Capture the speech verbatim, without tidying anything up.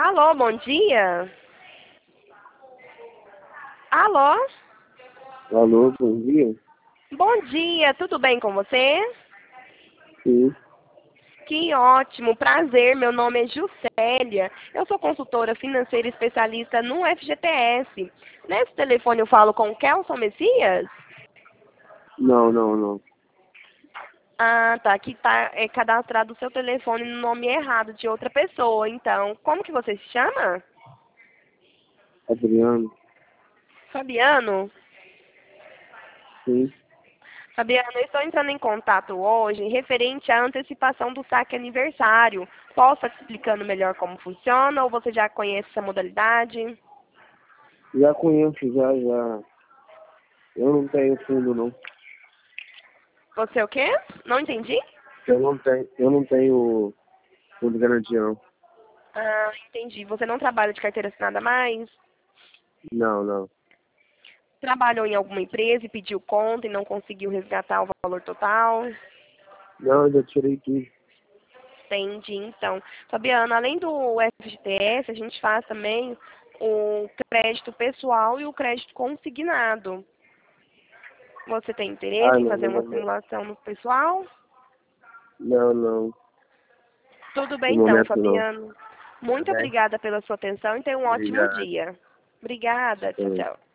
Alô, bom dia. Alô? Alô, bom dia. Bom dia, tudo bem com você? Sim. Que ótimo, prazer, meu nome é Juscelia. Eu sou consultora financeira especialista no F G T S. Nesse telefone eu falo com o Kelson Messias? Não, não, não. Ah, tá, aqui tá é, cadastrado o seu telefone no nome errado de outra pessoa. Então, como que você se chama? Adriano. Fabiano? Sim. Fabiano, eu estou entrando em contato hoje referente à antecipação do saque aniversário. Posso estar te explicando melhor como funciona ou você já conhece essa modalidade? Já conheço, já, já. Eu não tenho fundo, não. Você o quê? Não entendi? Eu não tenho, eu não tenho fundo de garantia, não. Ah, entendi. Você não trabalha de carteira assinada mais? Não, não. Trabalhou em alguma empresa e pediu conta e não conseguiu resgatar o valor total? Não, eu já tirei tudo. Entendi, então. Fabiana, além do F G T S, a gente faz também o crédito pessoal e o crédito consignado. Você tem Ah, interesse em não, fazer não, uma não. simulação no pessoal? Não, não. Tudo bem, No então, momento, não. Fabiano. Tá Muito bem? obrigada pela sua atenção e tenha um ótimo Obrigado. dia. Obrigada. Tchau, Sim. tchau.